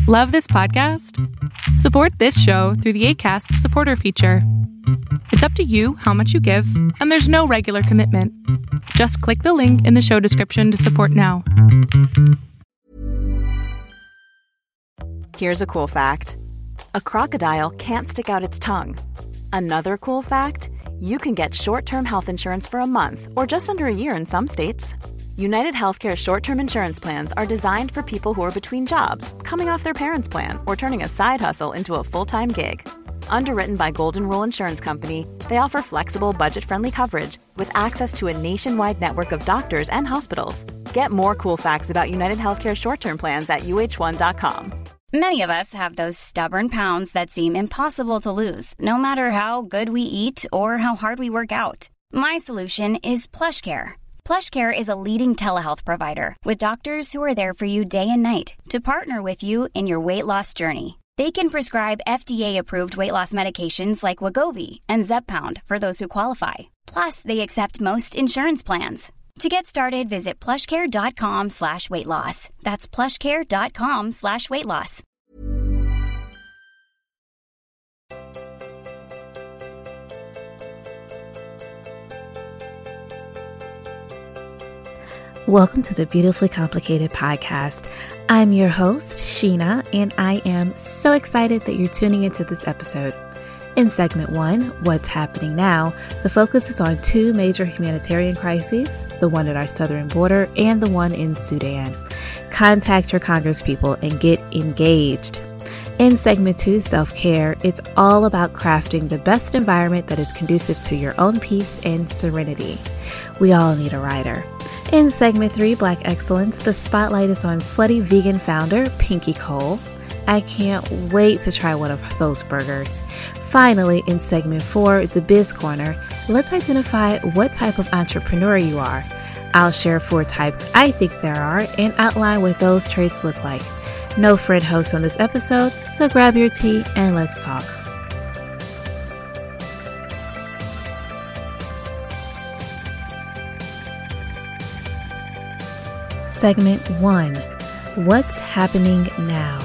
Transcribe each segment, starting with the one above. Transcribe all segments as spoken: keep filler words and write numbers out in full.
Love this podcast? Support this show through the Acast supporter feature. It's up to you how much you give, and there's no regular commitment. Just click the link in the show description to support now. Here's a cool fact. A crocodile can't stick out its tongue. Another cool fact, you can get short-term health insurance for a month or just under a year in some states. United Healthcare short-term insurance plans are designed for people who are between jobs, coming off their parents' plan, or turning a side hustle into a full-time gig. Underwritten by Golden Rule Insurance Company, they offer flexible, budget-friendly coverage with access to a nationwide network of doctors and hospitals. Get more cool facts about United Healthcare short-term plans at U H one dot com. Many of us have those stubborn pounds that seem impossible to lose, no matter how good we eat or how hard we work out. My solution is PlushCare. PlushCare is a leading telehealth provider with doctors who are there for you day and night to partner with you in your weight loss journey. They can prescribe F D A-approved weight loss medications like Wegovy and Zepbound for those who qualify. Plus, they accept most insurance plans. To get started, visit plushcare.com slash weight loss. That's plushcare.com slash weight loss. Welcome to the Beautifully Complicated podcast. I'm your host, Sheena, and I am so excited that you're tuning into this episode. In segment one, What's Happening Now, the focus is on two major humanitarian crises, the one at our southern border and the one in Sudan. Contact your congresspeople and get engaged. In segment two, Self-Care, it's all about crafting the best environment that is conducive to your own peace and serenity. We all need a writer. In segment three, Black Excellence, the spotlight is on slutty vegan founder Pinky Cole. I can't wait to try one of those burgers. Finally, in segment four, the Biz Corner, let's identify what type of entrepreneur you are. I'll share four types I think there are and outline what those traits look like. No friend host on this episode, so grab your tea and let's talk. Segment one, What's Happening Now?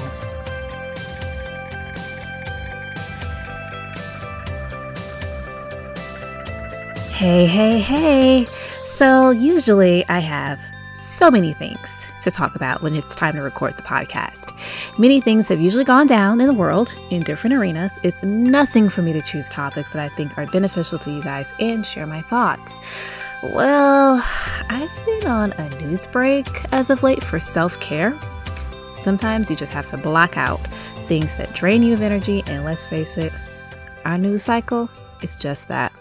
Hey, hey, hey. So usually I have so many things to talk about when it's time to record the podcast. Many things have usually gone down in the world in different arenas. It's nothing for me to choose topics that I think are beneficial to you guys and share my thoughts. Well, I've been on a news break as of late for self-care. Sometimes you just have to block out things that drain you of energy, and let's face it, our news cycle is just that.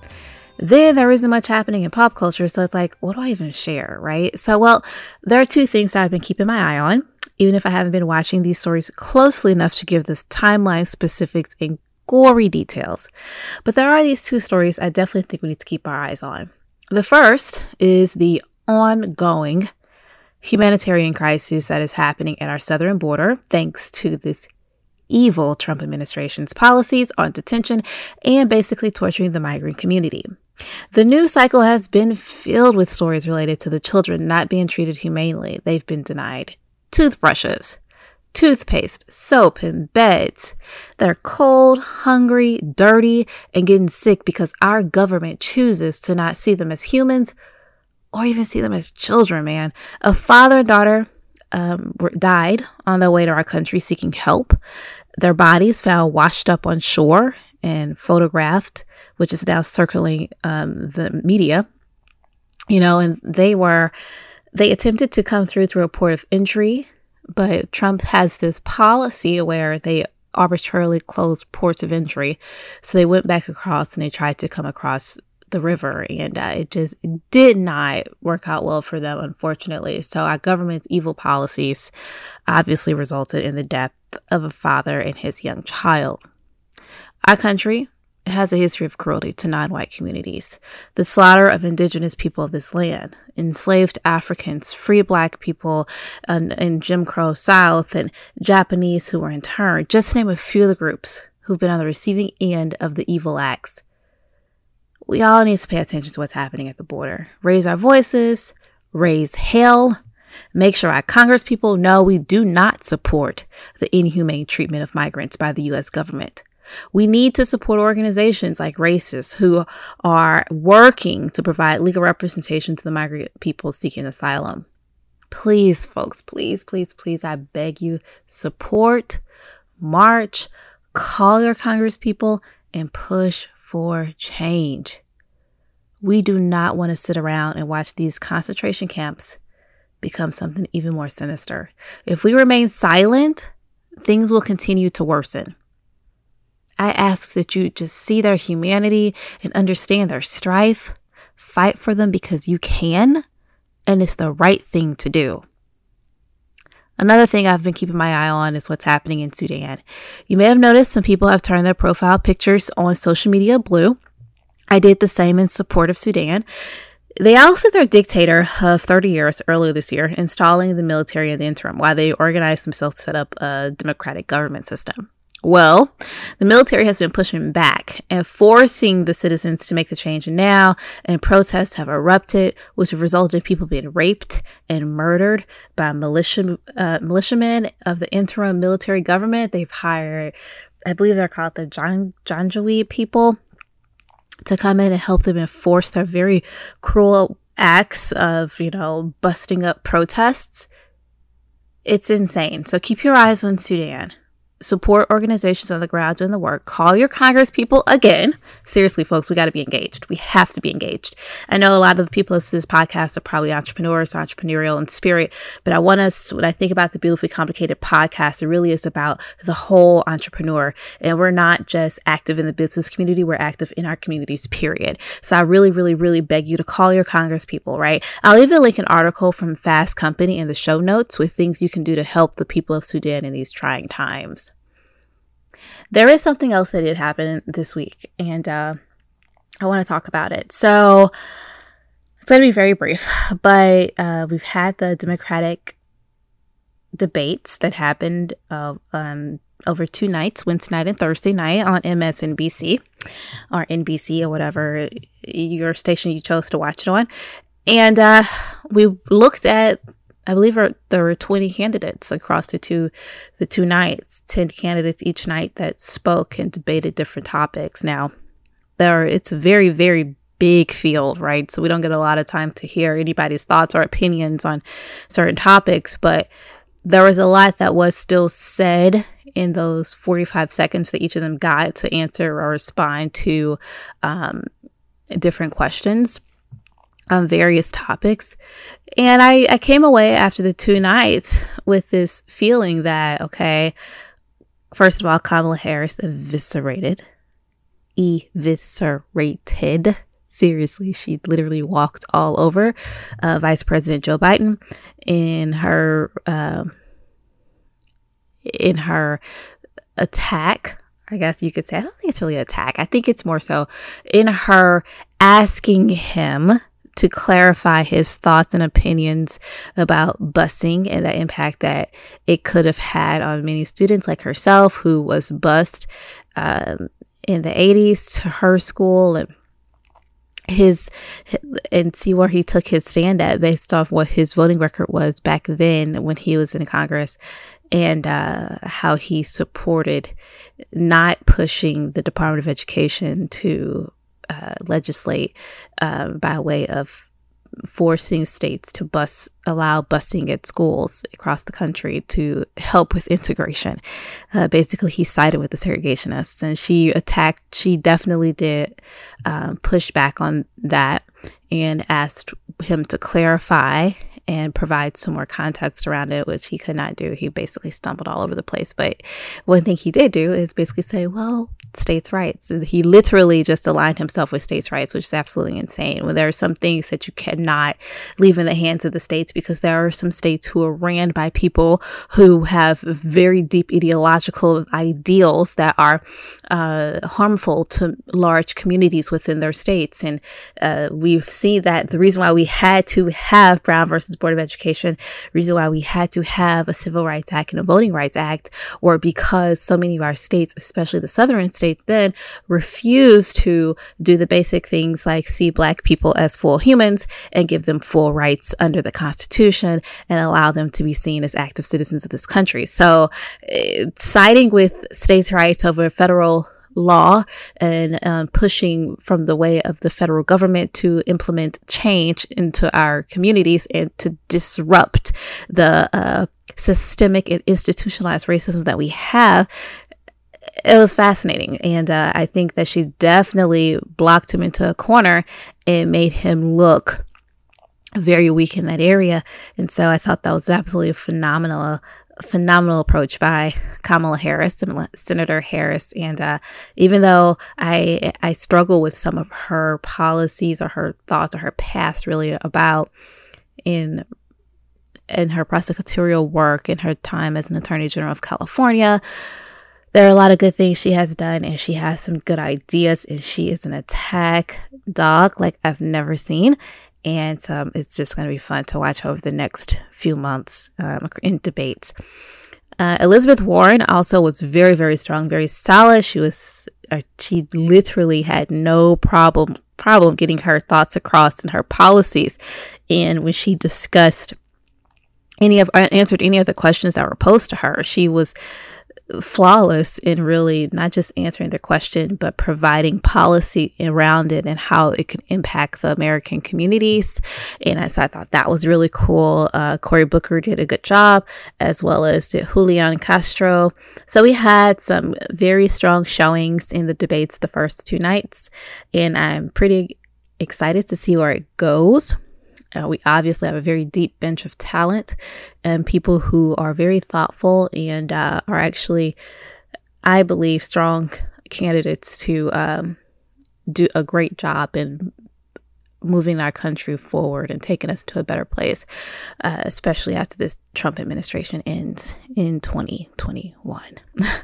Then there isn't much happening in pop culture, so it's like, what do I even share, right? So, well, there are two things that I've been keeping my eye on, even if I haven't been watching these stories closely enough to give this timeline specifics and gory details. But there are these two stories I definitely think we need to keep our eyes on. The first is the ongoing humanitarian crisis that is happening at our southern border, thanks to this evil Trump administration's policies on detention and basically torturing the migrant community. The news cycle has been filled with stories related to the children not being treated humanely. They've been denied toothbrushes, toothpaste, soap, and beds. They're cold, hungry, dirty, and getting sick because our government chooses to not see them as humans or even see them as children, man. A father and daughter um, were, died on their way to our country seeking help. Their bodies found washed up on shore and photographed, which is now circling um, the media. You know, and they were, they attempted to come through through a port of entry, but Trump has this policy where they arbitrarily closed ports of entry. So they went back across and they tried to come across the river, and uh, it just did not work out well for them, unfortunately. So our government's evil policies obviously resulted in the death of a father and his young child. Our country has a history of cruelty to non-white communities. The slaughter of indigenous people of this land, enslaved Africans, free black people in, in Jim Crow South, and Japanese who were interned, just to name a few of the groups who've been on the receiving end of the evil acts. We all need to pay attention to what's happening at the border. Raise our voices, raise hell, Make sure our Congress people know we do not support the inhumane treatment of migrants by the U S government. We need to support organizations like RACES who are working to provide legal representation to the migrant people seeking asylum. Please, folks, please, please, please, I beg you, support, march, call your Congress people, and push for change. We do not want to sit around and watch these concentration camps become something even more sinister. If we remain silent, things will continue to worsen. I ask that you just see their humanity and understand their strife. Fight for them because you can, and it's the right thing to do. Another thing I've been keeping my eye on is what's happening in Sudan. You may have noticed some people have turned their profile pictures on social media blue. I did the same in support of Sudan. They ousted their dictator of thirty years earlier this year, installing the military in the interim while they organized themselves to set up a democratic government system. Well, the military has been pushing back and forcing the citizens to make the change now, and protests have erupted, which have resulted in people being raped and murdered by militia, uh, militiamen of the interim military government. They've hired, I believe they're called the Jan- Janjaweed people, to come in and help them enforce their very cruel acts of, you know, busting up protests. It's insane. So keep your eyes on Sudan. Support organizations on the ground doing the work. Call your Congress people again. Seriously, folks, we got to be engaged. We have to be engaged. I know a lot of the people listening to this podcast are probably entrepreneurs, entrepreneurial in spirit, but I want us, when I think about the Beautifully Complicated podcast, it really is about the whole entrepreneur. And we're not just active in the business community, we're active in our communities, period. So I really, really, really beg you to call your Congress people, right? I'll even link an article from Fast Company in the show notes with things you can do to help the people of Sudan in these trying times. There is something else that did happen this week, and uh, I want to talk about it. So it's going to be very brief, but uh, we've had the Democratic debates that happened uh, um, over two nights, Wednesday night and Thursday night on M S N B C or N B C or whatever your station you chose to watch it on. And uh, we looked at, I believe there were twenty candidates across the two the two nights, ten candidates each night that spoke and debated different topics. Now, there are, it's a very, very big field, right? So we don't get a lot of time to hear anybody's thoughts or opinions on certain topics, but there was a lot that was still said in those forty-five seconds that each of them got to answer or respond to um, different questions on various topics. And I, I came away after the two nights with this feeling that, okay, first of all, Kamala Harris eviscerated, eviscerated. Seriously, she literally walked all over uh, Vice President Joe Biden in her, uh, in her attack. I guess you could say, I don't think it's really an attack. I think it's more so in her asking him to clarify his thoughts and opinions about busing and the impact that it could have had on many students like herself, who was bused um, in the eighties to her school, and his and see where he took his stand at based off what his voting record was back then when he was in Congress, and uh, how he supported not pushing the Department of Education to Uh, legislate uh, by way of forcing states to bus, allow busing at schools across the country to help with integration. Uh, basically, he sided with the segregationists, and she attacked, she definitely did um, push back on that and asked him to clarify and provide some more context around it, which he could not do. He basically stumbled all over the place. But one thing he did do is basically say, well, states' rights. He literally just aligned himself with states' rights, which is absolutely insane. When there are some things that you cannot leave in the hands of the states, because there are some states who are ran by people who have very deep ideological ideals that are uh, harmful to large communities within their states. And uh, we've seen that the reason why we had to have Brown versus Board of Education, reason why we had to have a Civil Rights Act and a Voting Rights Act, were because so many of our states, especially the southern states, States then refused to do the basic things like see Black people as full humans and give them full rights under the Constitution and allow them to be seen as active citizens of this country. So uh, siding with states' rights over federal law and um, pushing from the way of the federal government to implement change into our communities and to disrupt the uh, systemic and institutionalized racism that we have. It was fascinating. And uh, I think that she definitely blocked him into a corner and made him look very weak in that area. And so I thought that was absolutely phenomenal phenomenal approach by Kamala Harris, Senator Harris. And uh, even though I I struggle with some of her policies or her thoughts or her past really about in in her prosecutorial work in her time as an Attorney General of California, there are a lot of good things she has done, and she has some good ideas, and she is an attack dog like I've never seen. And um, it's just going to be fun to watch over the next few months um, in debates. Uh, Elizabeth Warren also was very, very strong, very solid. She was, uh, she literally had no problem problem getting her thoughts across and her policies. And when she discussed any of, uh, answered any of the questions that were posed to her, she was flawless in really not just answering the question, but providing policy around it and how it can impact the American communities. And I, so I thought that was really cool. Uh, Cory Booker did a good job, as well as did Julian Castro. So we had some very strong showings in the debates the first two nights, and I'm pretty excited to see where it goes. Uh, we obviously have a very deep bench of talent and people who are very thoughtful and uh, are actually, I believe, strong candidates to um, do a great job in moving our country forward and taking us to a better place, uh, especially after this Trump administration ends in twenty twenty-one.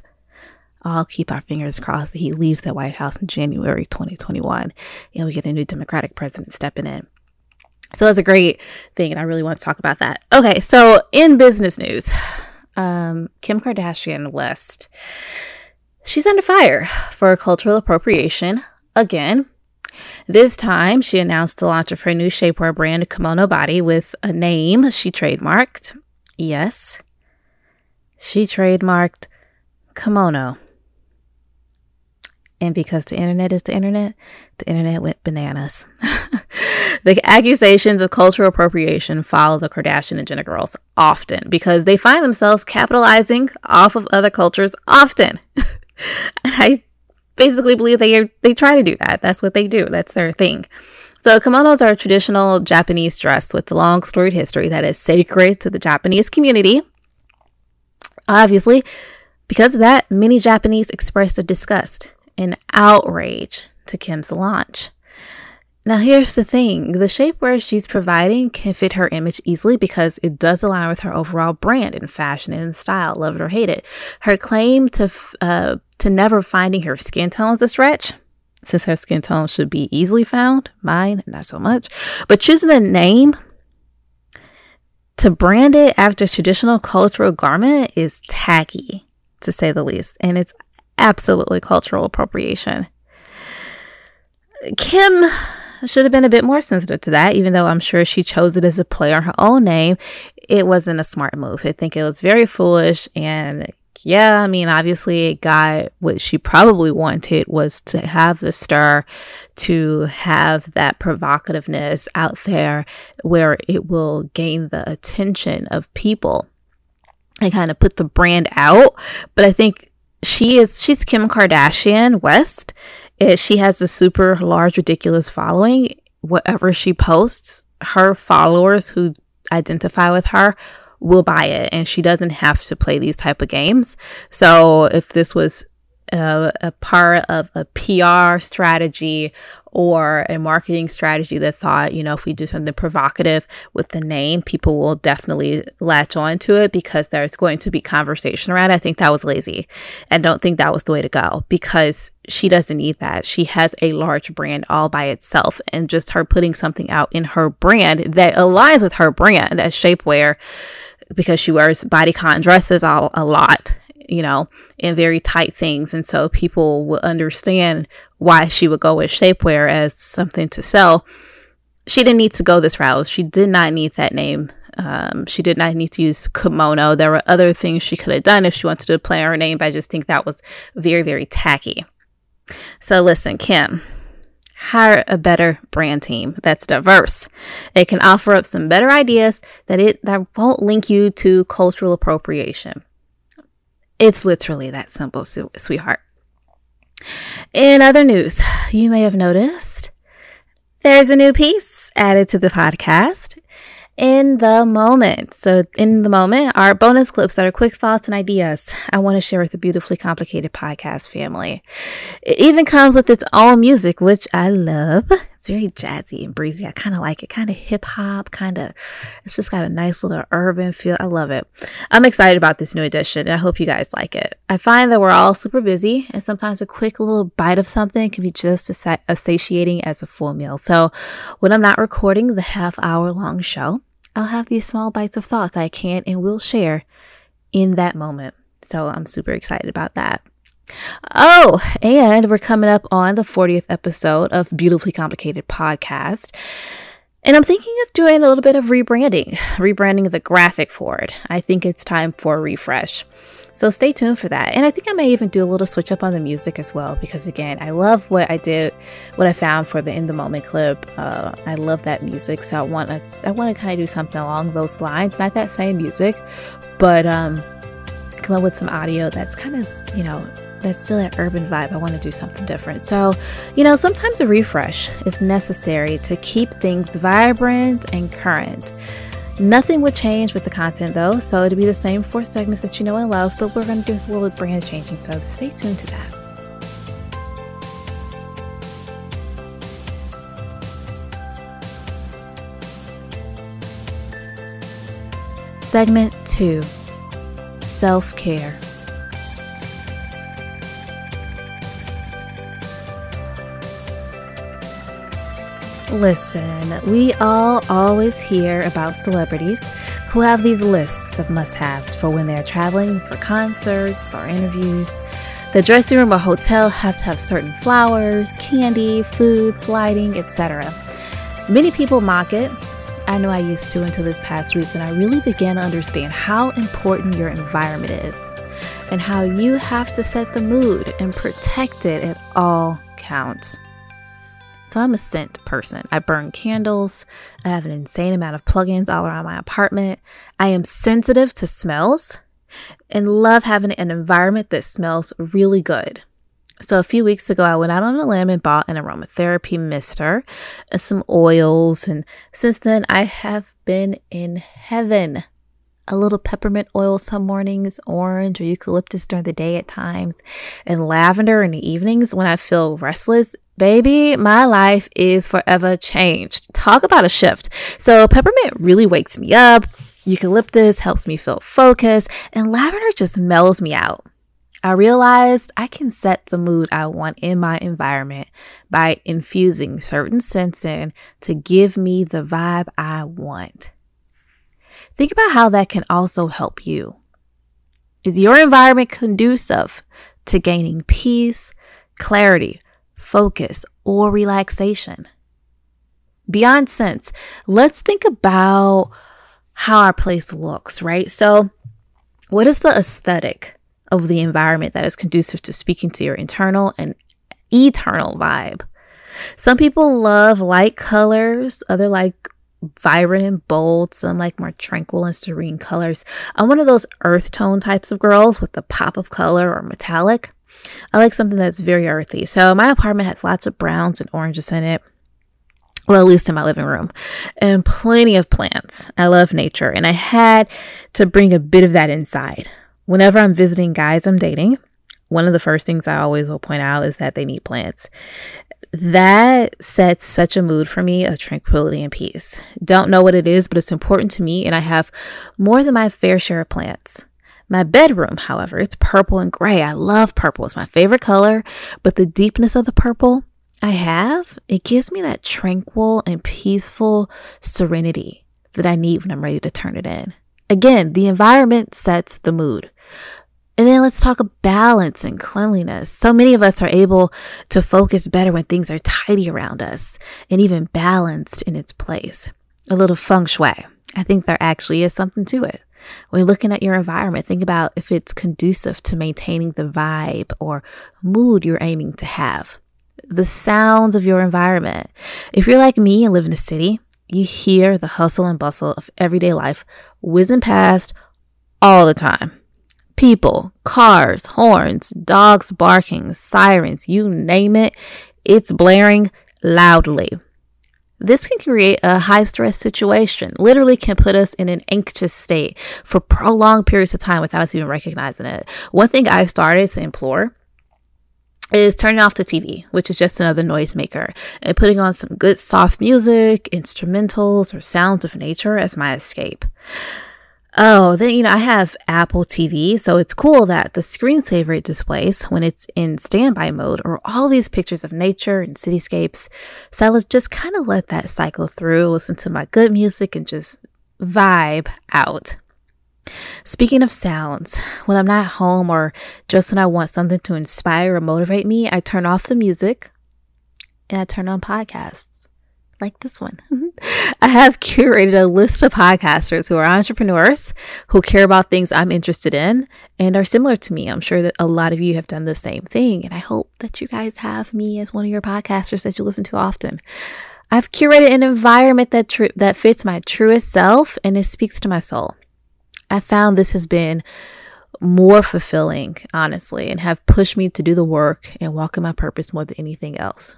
I'll keep our fingers crossed that he leaves the White House in January twenty twenty-one and we get a new Democratic president stepping in. So that's a great thing, and I really want to talk about that. Okay, so in business news, um, Kim Kardashian West, she's under fire for cultural appropriation again. This time, she announced the launch of her new shapewear brand, Kimono Body, with a name she trademarked. Yes, she trademarked kimono. And because the internet is the internet, the internet went bananas. The accusations of cultural appropriation follow the Kardashian and Jenner girls often because they find themselves capitalizing off of other cultures often. I basically believe they they try to do that. That's what they do. That's their thing. So kimonos are a traditional Japanese dress with a long storied history that is sacred to the Japanese community. Obviously, because of that, many Japanese expressed their disgust and outrage to Kim's launch. Now, here's the thing. The shapewear she's providing can fit her image easily because it does align with her overall brand in fashion and style, love it or hate it. Her claim to uh, to never finding her skin tone is a stretch, since her skin tone should be easily found. Mine, not so much. But choosing the name to brand it after a traditional cultural garment is tacky, to say the least. And it's absolutely cultural appropriation. Kim should have been a bit more sensitive to that, even though I'm sure she chose it as a play on her own name. It wasn't a smart move. I think it was very foolish. And yeah, I mean, obviously it got what she probably wanted was to have the stir, to have that provocativeness out there where it will gain the attention of people and kind of put the brand out. But I think she is, she's Kim Kardashian West. She has a super large, ridiculous following. Whatever she posts, her followers who identify with her will buy it, and she doesn't have to play these type of games. So if this was a, a part of a P R strategy or a marketing strategy that thought, you know, if we do something provocative with the name, people will definitely latch on to it because there's going to be conversation around it. I think that was lazy. I don't think that was the way to go because she doesn't need that. She has a large brand all by itself, and just her putting something out in her brand that aligns with her brand as shapewear, because she wears bodycon dresses all, a lot. you know, in very tight things. And so people will understand why she would go with shapewear as something to sell. She didn't need to go this route. She did not need that name. Um, she did not need to use kimono. There were other things she could have done if she wanted to play her name, but I just think that was very, very tacky. So listen, Kim, hire a better brand team that's diverse. It can offer up some better ideas that it that won't link you to cultural appropriation. It's literally that simple, sweetheart. In other news, you may have noticed there's a new piece added to the podcast, In the Moment. So In the Moment are bonus clips that are quick thoughts and ideas I want to share with the Beautifully Complicated podcast family. It even comes with its own music, which I love. It's very jazzy and breezy. I kind of like it. Kind of hip hop, kind of, it's just got a nice little urban feel. I love it. I'm excited about this new edition, and I hope you guys like it. I find that we're all super busy, and sometimes a quick little bite of something can be just as, as satiating as a full meal. So when I'm not recording the half hour long show, I'll have these small bites of thoughts I can and will share in that moment. So I'm super excited about that. Oh, and we're coming up on the fortieth episode of Beautifully Complicated Podcast. And I'm thinking of doing a little bit of rebranding, rebranding the graphic for it. I think it's time for a refresh. So stay tuned for that. And I think I may even do a little switch up on the music as well, because again, I love what I did, what I found for the In the Moment clip. Uh, I love that music. So I want us, I want to kind of do something along those lines, not that same music, but um, come up with some audio that's kind of, you know, that's still that urban vibe. I want to do something different. So, you know, sometimes a refresh is necessary to keep things vibrant and current. Nothing would change with the content though, so it'll be the same four segments that you know and love, but we're going to do a little brand changing, so stay tuned to that. Segment two, self-care. Listen, we all always hear about celebrities who have these lists of must-haves for when they're traveling for concerts or interviews. The dressing room or hotel have to have certain flowers, candy, foods, lighting, et cetera. Many people mock it. I know I used to until this past week when I really began to understand how important your environment is and how you have to set the mood and protect it at all counts. So I'm a scent person. I burn candles. I have an insane amount of plugins all around my apartment. I am sensitive to smells and love having an environment that smells really good. So a few weeks ago, I went out on a limb and bought an aromatherapy mister and some oils. And since then, I have been in heaven. A little peppermint oil some mornings, orange or eucalyptus during the day at times, and lavender in the evenings when I feel restless. Baby, my life is forever changed. Talk about a shift. So peppermint really wakes me up. Eucalyptus helps me feel focused, and lavender just mellows me out. I realized I can set the mood I want in my environment by infusing certain scents in to give me the vibe I want. Think about how that can also help you. Is your environment conducive to gaining peace, clarity, focus, or relaxation? Beyond scents, let's think about how our place looks, right? So what is the aesthetic of the environment that is conducive to speaking to your internal and eternal vibe? Some people love light colors, other like vibrant and bold, some like more tranquil and serene colors. I'm one of those earth tone types of girls with the pop of color or metallic. I like something that's very earthy. So my apartment has lots of browns and oranges in it. Well, at least in my living room, and plenty of plants. I love nature, and I had to bring a bit of that inside. Whenever I'm visiting guys I'm dating, one of the first things I always will point out is that they need plants. That sets such a mood for me of tranquility and peace. Don't know what it is, but it's important to me, and I have more than my fair share of plants. My bedroom, however, it's purple and gray. I love purple. It's my favorite color, but the deepness of the purple I have, it gives me that tranquil and peaceful serenity that I need when I'm ready to turn it in. Again, the environment sets the mood. And then let's talk about balance and cleanliness. So many of us are able to focus better when things are tidy around us and even balanced in its place. A little feng shui. I think there actually is something to it. When you're looking at your environment, think about if it's conducive to maintaining the vibe or mood you're aiming to have. The sounds of your environment. If you're like me and live in a city, you hear the hustle and bustle of everyday life whizzing past all the time. People, cars, horns, dogs barking, sirens, you name it, it's blaring loudly. This can create a high stress situation, literally can put us in an anxious state for prolonged periods of time without us even recognizing it. One thing I've started to implore is turning off the T V, which is just another noisemaker, and putting on some good soft music, instrumentals, or sounds of nature as my escape. Oh, then, you know, I have Apple T V, so it's cool that the screensaver it displays when it's in standby mode are all these pictures of nature and cityscapes. So I just kind of let that cycle through, listen to my good music, and just vibe out. Speaking of sounds, when I'm not home or just when I want something to inspire or motivate me, I turn off the music and I turn on podcasts. Like this one. I have curated a list of podcasters who are entrepreneurs, who care about things I'm interested in and are similar to me. I'm sure that a lot of you have done the same thing, and I hope that you guys have me as one of your podcasters that you listen to often. I've curated an environment that tr- that fits my truest self, and it speaks to my soul. I found this has been more fulfilling, honestly, and have pushed me to do the work and walk in my purpose more than anything else.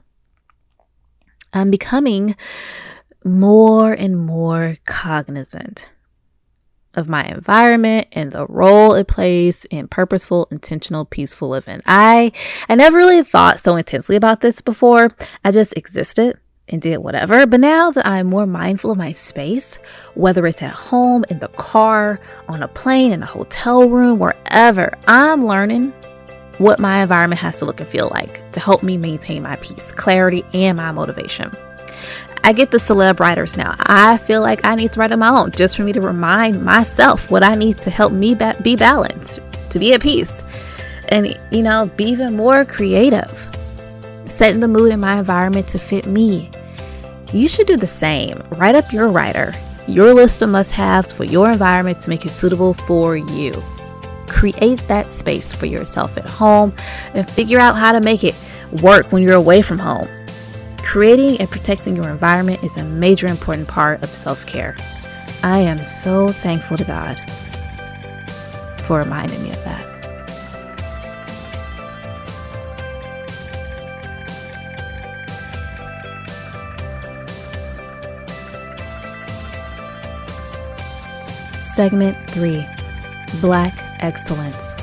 I'm becoming more and more cognizant of my environment and the role it plays in purposeful, intentional, peaceful living. I I never really thought so intensely about this before. I just existed and did whatever. But now that I'm more mindful of my space, whether it's at home, in the car, on a plane, in a hotel room, wherever, I'm learning what my environment has to look and feel like to help me maintain my peace, clarity, and my motivation. I get the celeb writers now. I feel like I need to write on my own just for me to remind myself what I need to help me ba- be balanced, to be at peace, and, you know, be even more creative, setting the mood in my environment to fit me. You should do the same. Write up your writer, your list of must-haves for your environment to make it suitable for you. Create that space for yourself at home and figure out how to make it work when you're away from home. Creating and protecting your environment is a major important part of self-care. I am so thankful to God for reminding me of that. Segment three, Black Excellence.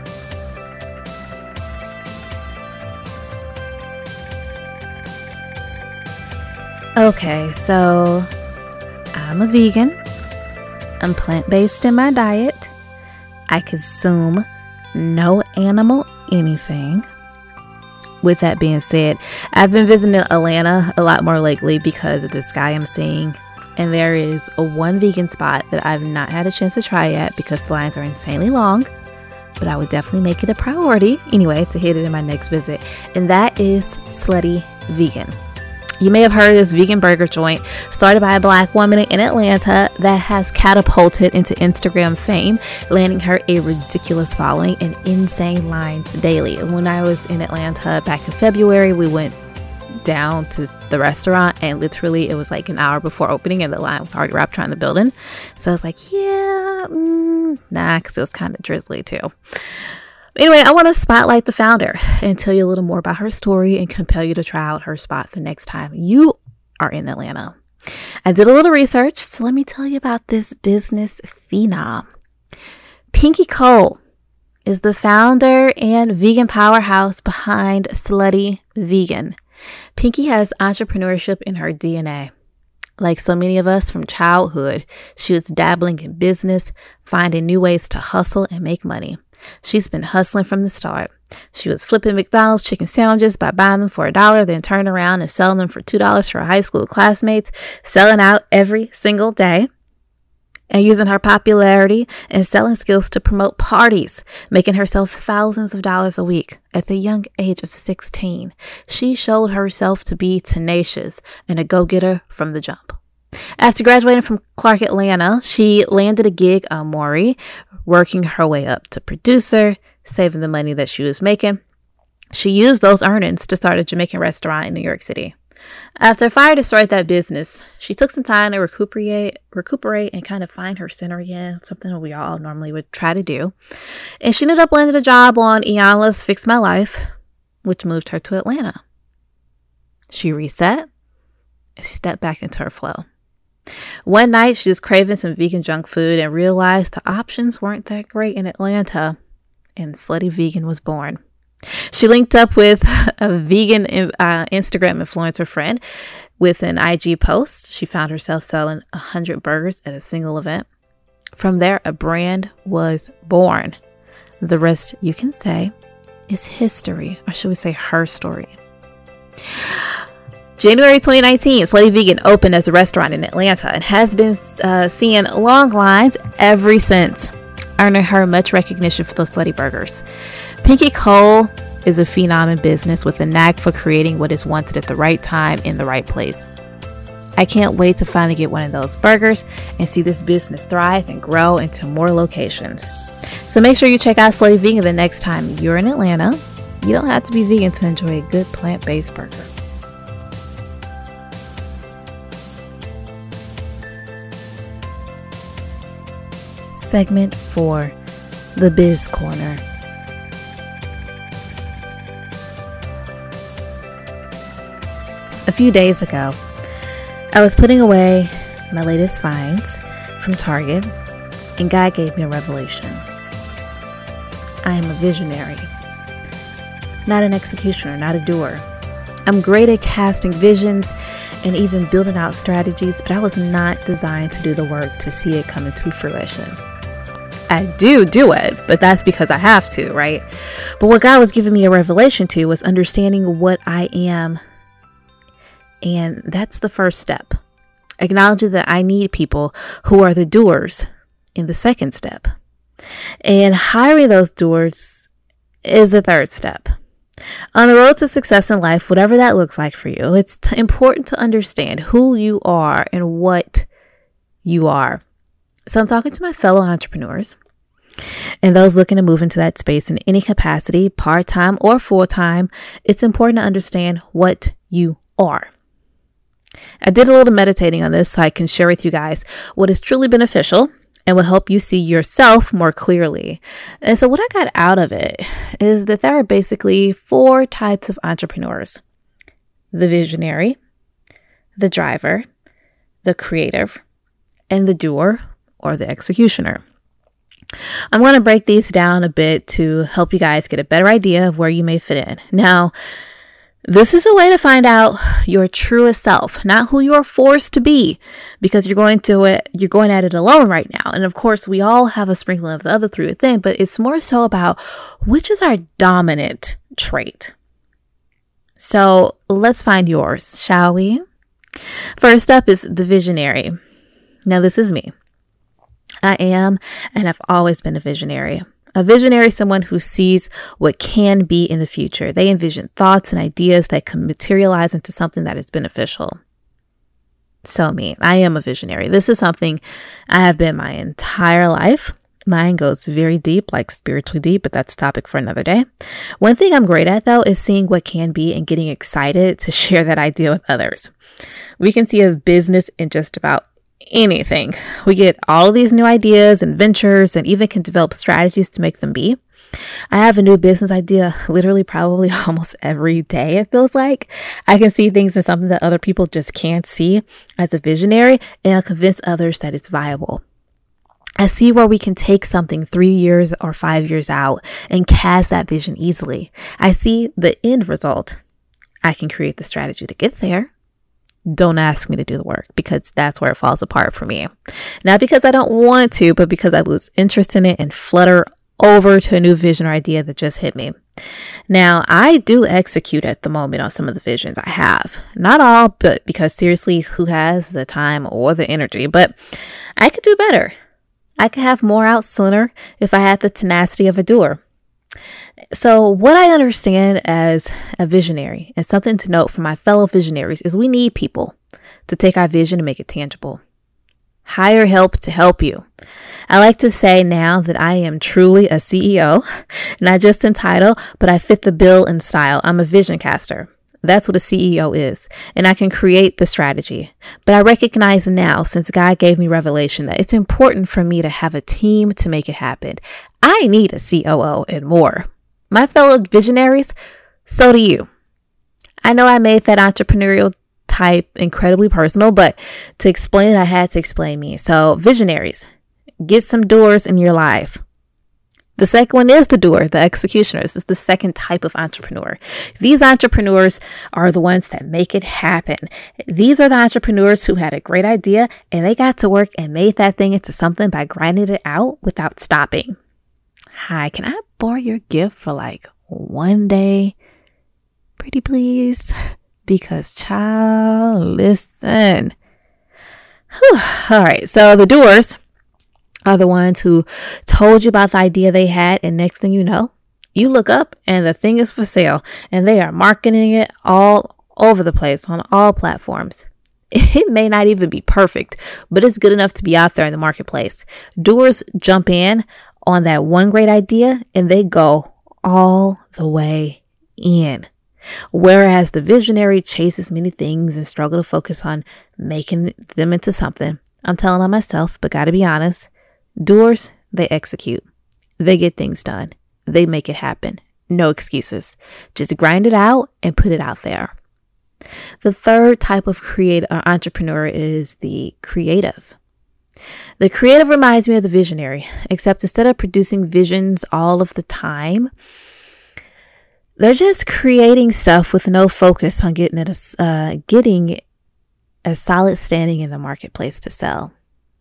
Okay, so I'm a vegan. I'm plant-based in my diet. I consume no animal anything. With that being said, I've been visiting Atlanta a lot more lately because of this guy I'm seeing. And there is a one vegan spot that I've not had a chance to try yet because the lines are insanely long. But I would definitely make it a priority anyway to hit it in my next visit. And that is Slutty Vegan. You may have heard of this vegan burger joint started by a Black woman in Atlanta that has catapulted into Instagram fame, landing her a ridiculous following and insane lines daily. And when I was in Atlanta back in February, we went down to the restaurant and literally it was like an hour before opening and the line was already wrapped around the building. So I was like, yeah, mm, nah, because it was kind of drizzly too. Anyway, I want to spotlight the founder and tell you a little more about her story and compel you to try out her spot the next time you are in Atlanta. I did a little research, so let me tell you about this business phenom. Pinky Cole is the founder and vegan powerhouse behind Slutty Vegan. Pinky has entrepreneurship in her D N A. Like so many of us from childhood, she was dabbling in business, finding new ways to hustle and make money. She's been hustling from the start. She was flipping McDonald's chicken sandwiches by buying them for a dollar, then turning around and selling them for two dollars for her high school classmates, selling out every single day. and using her popularity and selling skills to promote parties, making herself thousands of dollars a week. At the young age of sixteen, she showed herself to be tenacious and a go-getter from the jump. After graduating from Clark Atlanta, she landed a gig on Maury, working her way up to producer, saving the money that she was making. She used those earnings to start a Jamaican restaurant in New York City. After fire destroyed that business, she took some time to recuperate, recuperate and kind of find her center again, something we all normally would try to do. And she ended up landing a job on Iyanla's Fix My Life, which moved her to Atlanta. She reset and she stepped back into her flow. One night, she was craving some vegan junk food and realized the options weren't that great in Atlanta, and Slutty Vegan was born. She linked up with a vegan uh, Instagram influencer friend with an I G post. She found herself selling one hundred burgers at a single event. From there, a brand was born. The rest, you can say, is history, or should we say her story. January twenty nineteen, Slutty Vegan opened as a restaurant in Atlanta and has been uh, seeing long lines ever since, earning her much recognition for those slutty burgers. Pinky Cole is a phenom in business with a knack for creating what is wanted at the right time in the right place. I can't wait to finally get one of those burgers and see this business thrive and grow into more locations. So make sure you check out Slutty Vegan the next time you're in Atlanta. You don't have to be vegan to enjoy a good plant-based burger. Segment four, the Biz Corner. A few days ago, I was putting away my latest finds from Target, and God gave me a revelation. I am a visionary, not an executioner, not a doer. I'm great at casting visions and even building out strategies, but I was not designed to do the work to see it come into fruition. I do do it, but that's because I have to, right? But what God was giving me a revelation to was understanding what I am. And that's the first step. Acknowledging that I need people who are the doers in the second step. And hiring those doers is the third step. On the road to success in life, whatever that looks like for you, it's t- important to understand who you are and what you are. So I'm talking to my fellow entrepreneurs and those looking to move into that space in any capacity, part-time or full-time. It's important to understand what you are. I did a little meditating on this so I can share with you guys what is truly beneficial and will help you see yourself more clearly. And so what I got out of it is that there are basically four types of entrepreneurs: the visionary, the driver, the creative, and the doer or the executioner. I'm going to break these down a bit to help you guys get a better idea of where you may fit in. Now, this is a way to find out your truest self, not who you are forced to be, because you're going to it, you're going at it alone right now. And of course, we all have a sprinkling of the other three within, but it's more so about which is our dominant trait. So let's find yours, shall we? First up is the visionary. Now, this is me. I am, and I've always been a visionary. A visionary is someone who sees what can be in the future. They envision thoughts and ideas that can materialize into something that is beneficial. So me, I am a visionary. This is something I have been my entire life. Mine goes very deep, like spiritually deep, but that's a topic for another day. One thing I'm great at, though, is seeing what can be and getting excited to share that idea with others. We can see a business in just about anything. We get all of these new ideas and ventures and even can develop strategies to make them be. I have a new business idea literally probably almost every day, it feels like. I can see things in something that other people just can't see as a visionary, and I'll convince others that it's viable. I see where we can take something three years or five years out and cast that vision easily. I see the end result. I can create the strategy to get there. Don't ask me to do the work, because that's where it falls apart for me. Not because I don't want to, but because I lose interest in it and flutter over to a new vision or idea that just hit me. Now, I do execute at the moment on some of the visions I have. Not all, but because seriously, who has the time or the energy? But I could do better. I could have more out sooner if I had the tenacity of a doer. So what I understand as a visionary, and something to note for my fellow visionaries, is we need people to take our vision and make it tangible. Hire help to help you. I like to say now that I am truly a C E O, not just in title, but I fit the bill in style. I'm a vision caster. That's what a C E O is. And I can create the strategy. But I recognize now, since God gave me revelation, that it's important for me to have a team to make it happen. I need a C O O and more. My fellow visionaries, so do you. I know I made that entrepreneurial type incredibly personal, but to explain it, I had to explain me. So visionaries, get some doers in your life. The second one is the doer, the executioner. This is the second type of entrepreneur. These entrepreneurs are the ones that make it happen. These are the entrepreneurs who had a great idea and they got to work and made that thing into something by grinding it out without stopping. Hi, can I borrow your gift for like one day? Pretty please? Because child, listen. Whew. All right, so the doers are the ones who told you about the idea they had, and next thing you know, you look up and the thing is for sale, and they are marketing it all over the place on all platforms. It may not even be perfect, but it's good enough to be out there in the marketplace. Doers jump in on that one great idea and they go all the way in. Whereas the visionary chases many things and struggle to focus on making them into something. I'm telling on myself, but gotta be honest. Doers, they execute. They get things done. They make it happen. No excuses. Just grind it out and put it out there. The third type of creative uh, entrepreneur is the creative. The creative reminds me of the visionary, except instead of producing visions all of the time, they're just creating stuff with no focus on getting it a, uh, getting a solid standing in the marketplace to sell.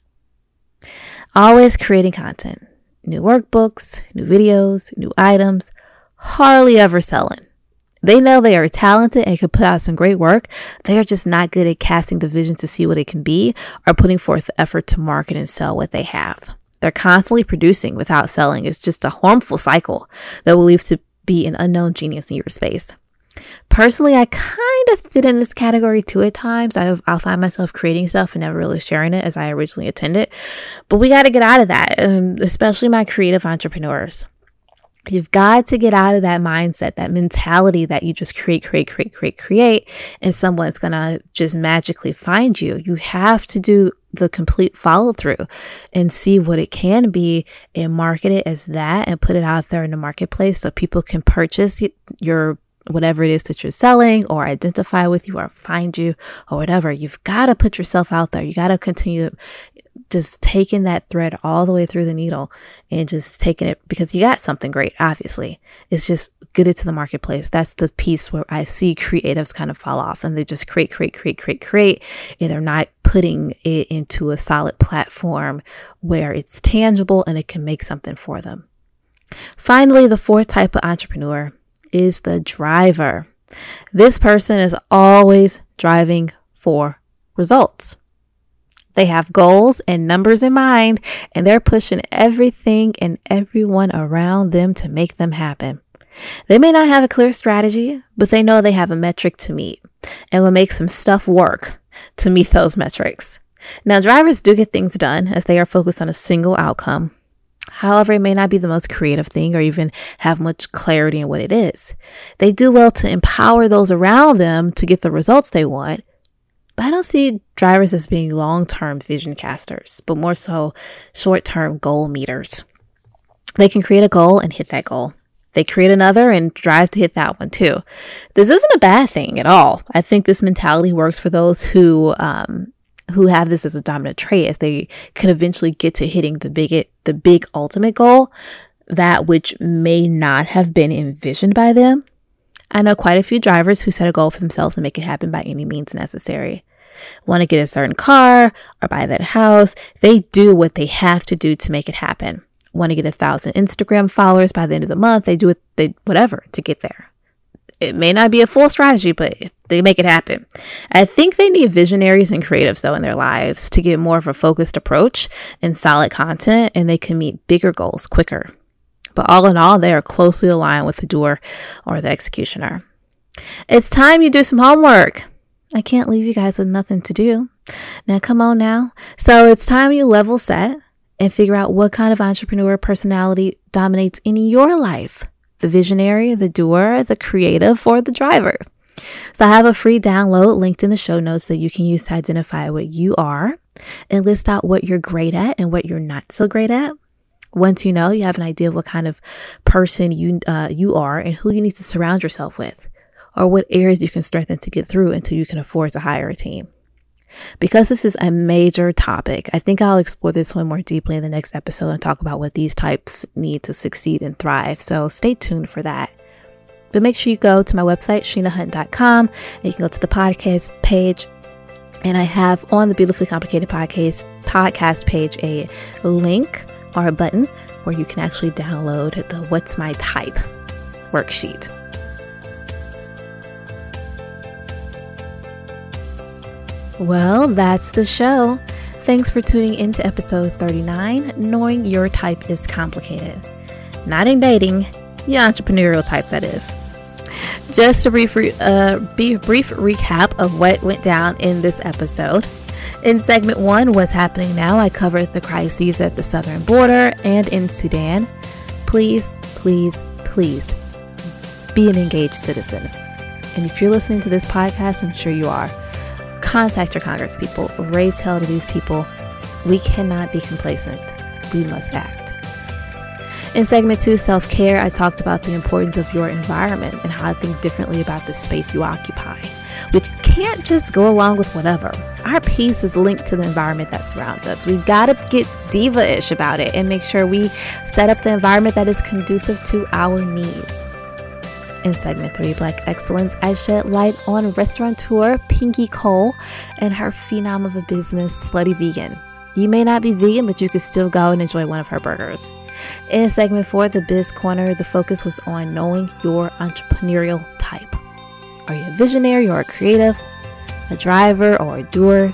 Always creating content, new workbooks, new videos, new items, hardly ever selling. They know they are talented and can put out some great work. They are just not good at casting the vision to see what it can be or putting forth the effort to market and sell what they have. They're constantly producing without selling. It's just a harmful cycle that will leave to be an unknown genius in your space. Personally, I kind of fit in this category too at times. I'll, I'll find myself creating stuff and never really sharing it as I originally intended. But we got to get out of that, um, especially my creative entrepreneurs. You've got to get out of that mindset, that mentality that you just create, create, create, create, create, and someone's going to just magically find you. You have to do the complete follow through and see what it can be and market it as that and put it out there in the marketplace so people can purchase your whatever it is that you're selling or identify with you or find you or whatever. You've got to put yourself out there. You got to continue just taking that thread all the way through the needle and just taking it because you got something great, obviously. It's just get it to the marketplace. That's the piece where I see creatives kind of fall off and they just create, create, create, create, create, and they're not putting it into a solid platform where it's tangible and it can make something for them. Finally, the fourth type of entrepreneur is the driver. This person is always driving for results. They have goals and numbers in mind, and they're pushing everything and everyone around them to make them happen. They may not have a clear strategy, but they know they have a metric to meet and will make some stuff work to meet those metrics. Now, drivers do get things done as they are focused on a single outcome. However, it may not be the most creative thing or even have much clarity in what it is. They do well to empower those around them to get the results they want. But I don't see drivers as being long-term vision casters, but more so short-term goal meters. They can create a goal and hit that goal. They create another and drive to hit that one too. This isn't a bad thing at all. I think this mentality works for those who um, who have this as a dominant trait, as they can eventually get to hitting the big, the big ultimate goal, that which may not have been envisioned by them. I know quite a few drivers who set a goal for themselves and make it happen by any means necessary. Want to get a certain car or buy that house. They do what they have to do to make it happen. Want to get a thousand Instagram followers by the end of the month. They do it, they whatever to get there. It may not be a full strategy, but they make it happen. I think they need visionaries and creatives, though, in their lives to get more of a focused approach and solid content, and they can meet bigger goals quicker. But all in all, they are closely aligned with the doer or the executioner. It's time you do some homework. I can't leave you guys with nothing to do. Now, come on now. So it's time you level set and figure out what kind of entrepreneur personality dominates in your life. The visionary, the doer, the creative, or the driver. So I have a free download linked in the show notes that you can use to identify what you are and list out what you're great at and what you're not so great at. Once you know, you have an idea of what kind of person you uh, you are and who you need to surround yourself with, or what areas you can strengthen to get through until you can afford to hire a team. Because this is a major topic, I think I'll explore this one more deeply in the next episode and talk about what these types need to succeed and thrive. So stay tuned for that. But make sure you go to my website, sheena hunt dot com, and you can go to the podcast page. And I have on the Beautifully Complicated Podcast podcast page a link or a button where you can actually download the What's My Type worksheet. Well, that's the show. Thanks for tuning into episode thirty-nine, Knowing Your Type is Complicated. Not in dating, your entrepreneurial type, that is. Just a brief, re- uh, brief recap of what went down in this episode. In segment one, What's Happening Now, I covered the crises at the southern border and in Sudan. Please, please, please be an engaged citizen. And if you're listening to this podcast, I'm sure you are. Contact your congresspeople, raise hell to these people. We cannot be complacent. We must act. In segment two, self-care, I talked about the importance of your environment and how to think differently about the space you occupy, which can't just go along with whatever. Our peace is linked to the environment that surrounds us. We gotta get diva-ish about it and make sure we set up the environment that is conducive to our needs. In segment three, Black Excellence, I shed light on restaurateur Pinky Cole and her phenom of a business, Slutty Vegan. You may not be vegan, but you could still go and enjoy one of her burgers. In segment four, the Biz Corner, the focus was on knowing your entrepreneurial type. Are you a visionary or a creative, a driver or a doer?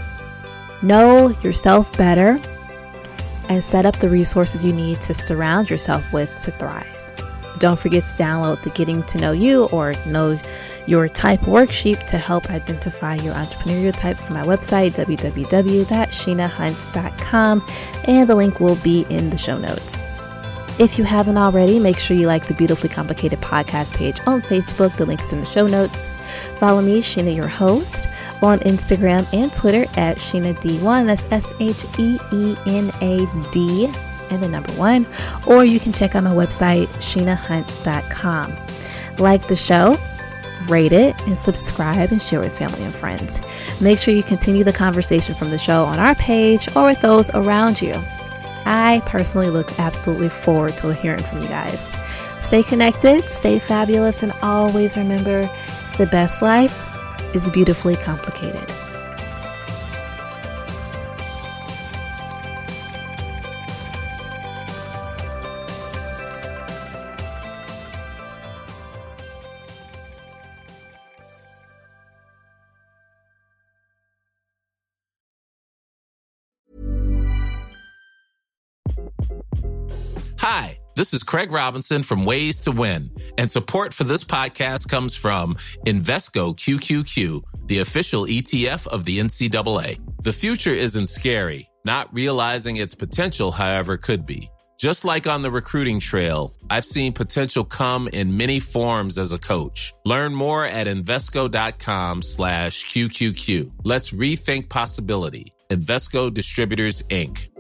Know yourself better and set up the resources you need to surround yourself with to thrive. Don't forget to download the Getting to Know You or Know Your Type worksheet to help identify your entrepreneurial type from my website, w w w dot sheena hunt dot com, and the link will be in the show notes. If you haven't already, make sure you like the Beautifully Complicated podcast page on Facebook. The link's in the show notes. Follow me, Sheena, your host, on Instagram and Twitter at Sheena D one. That's S H E E N A D and the number one. Or you can check out my website, sheena hunt dot com. Like the show, rate it, and subscribe and share with family and friends. Make sure you continue the conversation from the show on our page or with those around you. I personally look absolutely forward to hearing from you guys. Stay connected, stay fabulous, and always remember the best life is beautifully complicated. Hi, this is Craig Robinson from Ways to Win, and support for this podcast comes from Invesco Q Q Q, the official E T F of the N C double A. The future isn't scary. Not realizing its potential, however, could be. Just like on the recruiting trail, I've seen potential come in many forms as a coach. Learn more at Invesco.com slash QQQ. Let's rethink possibility. Invesco Distributors, Incorporated.